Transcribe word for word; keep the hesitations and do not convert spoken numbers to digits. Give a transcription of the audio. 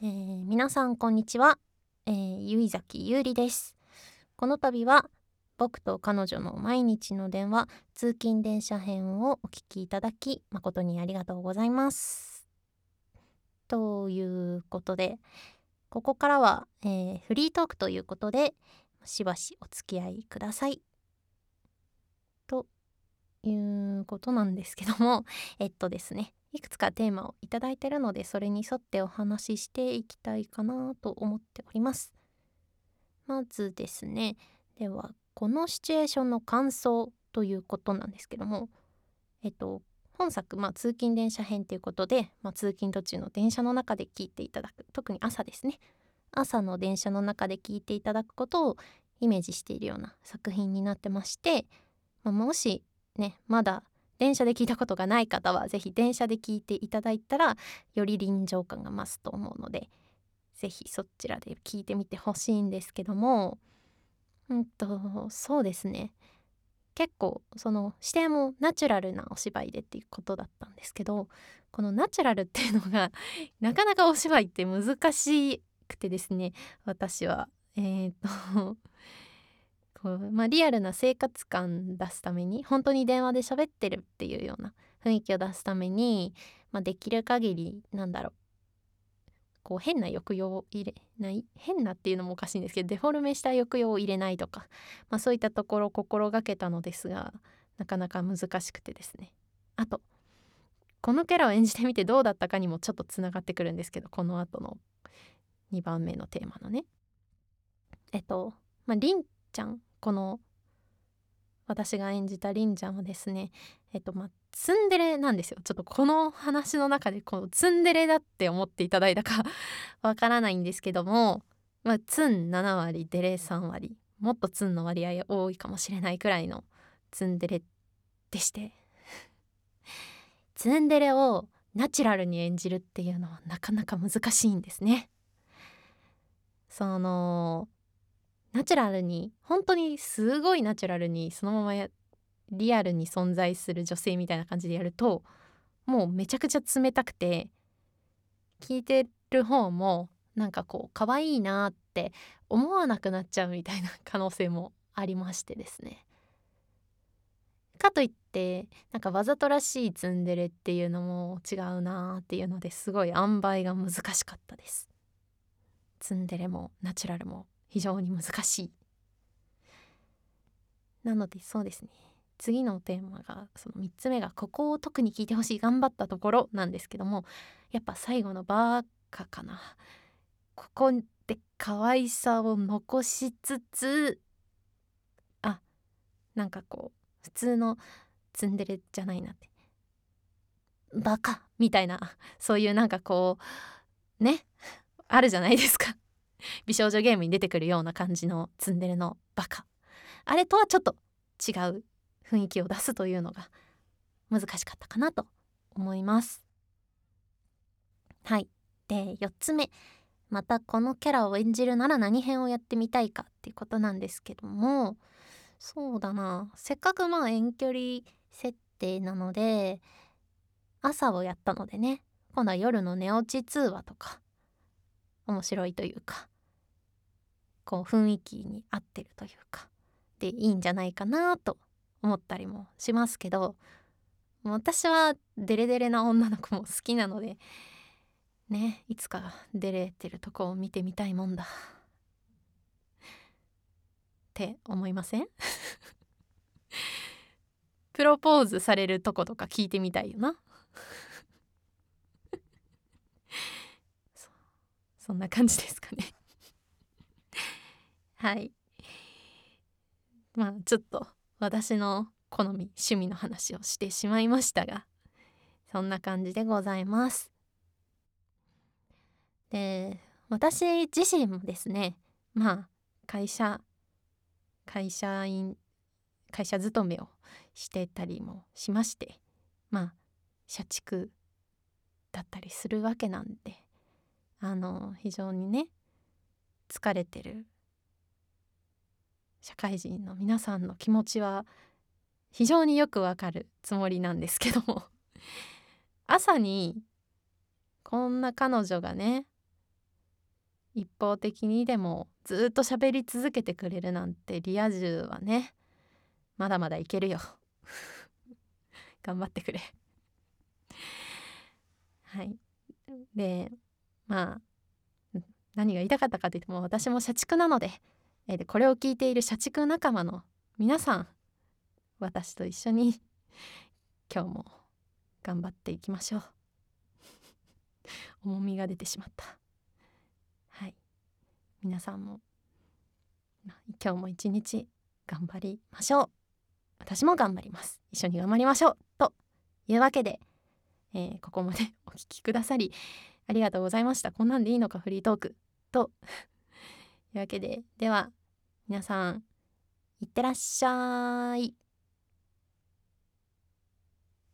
えー皆さんこんにちは、えー、ゆいざきゆうりです。この度は僕と彼女の毎日の電話通勤電車編をお聞きいただき誠にありがとうございます。ということで、ここからは、えーフリートークということでしばしお付き合いくださいということなんですけども、えっとですねいくつかテーマをいただいているので、それに沿ってお話ししていきたいかなと思っております。まずですね、ではこのシチュエーションの感想ということなんですけども、えっと本作、まあ、通勤電車編ということで、まあ、通勤途中の電車の中で聞いていただく、特に朝ですね、朝の電車の中で聞いていただくことをイメージしているような作品になってまして、まあ、もしねまだ電車で聞いたことがない方はぜひ電車で聞いていただいたらより臨場感が増すと思うので、ぜひそちらで聞いてみてほしいんですけども、うんとそうですね、結構その視点もナチュラルなお芝居でっていうことだったんですけど、このナチュラルっていうのがなかなかお芝居って難しくてですね、私はえー、っとこう、まあ、リアルな生活感出すために、本当に電話で喋ってるっていうような雰囲気を出すために、まあ、できる限りなんだろう、こう変な抑揚を入れない変なっていうのもおかしいんですけど、デフォルメした抑揚を入れないとか、まあ、そういったところを心がけたのですが、なかなか難しくてですね。あとこのキャラを演じてみてどうだったかにもちょっとつながってくるんですけど、この後のにばんめのテーマのね、えっとまありんちゃん、この私が演じたりんちゃんはですね、えっとまあツンデレなんですよ。ちょっとこの話の中でこのツンデレだって思っていただいたかわからないんですけども、まあ、ツンなな割デレさん割、もっとツンの割合多いかもしれないくらいのツンデレでして、ツンデレをナチュラルに演じるっていうのはなかなか難しいんですね。そのナチュラルに、本当にすごいナチュラルにそのままやリアルに存在する女性みたいな感じでやると、もうめちゃくちゃ冷たくて、聞いてる方もなんかこう可愛いなって思わなくなっちゃうみたいな可能性もありましてですね。かといってなんかわざとらしいツンデレっていうのも違うなっていうので、すごい塩梅が難しかったです。ツンデレもナチュラルも非常に難しい。なのでそうですね、次のテーマがそのみっつめがここを特に聞いてほしい頑張ったところなんですけども、やっぱ最後のバーカかな。ここで可愛さを残しつつ、あ、なんかこう普通のツンデレじゃないなって、バカみたいな、そういうなんかこうね、あるじゃないですか。美少女ゲームに出てくるような感じのツンデレのバカ、あれとはちょっと違う雰囲気を出すというのが難しかったかなと思います。はい。でよっつめ、またこのキャラを演じるなら何編をやってみたいかっていうことなんですけども、そうだな、せっかくまあ遠距離設定なので朝をやったのでね、今度は夜の寝落ち通話とか面白いというか、こう雰囲気に合ってるというかでいいんじゃないかなと思ったりもしますけど、私はデレデレな女の子も好きなのでね、いつかデレてるとこを見てみたいもんだって思いません？プロポーズされるとことか聞いてみたいよな。そそんな感じですかね。はい。まあちょっと私の好み趣味の話をしてしまいましたが、そんな感じでございます。で私自身もですね、まあ会社会社員会社勤めをしてたりもしまして、まあ社畜だったりするわけなんで、あの非常にね疲れてる社会人の皆さんの気持ちは非常によくわかるつもりなんですけども、朝にこんな彼女がね一方的にでもずっと喋り続けてくれるなんてリア充はね、まだまだいけるよ頑張ってくれはい。でまあ何が言いたかったかというと、もう私も社畜なので、えーでこれを聞いている社畜仲間の皆さん、私と一緒に今日も頑張っていきましょう重みが出てしまった。はい、皆さんも今日も一日頑張りましょう。私も頑張ります。一緒に頑張りましょうというわけで、えーここまでお聞きくださりありがとうございました。こんなんでいいのかフリートークというわけで、では皆さんいってらっしゃい。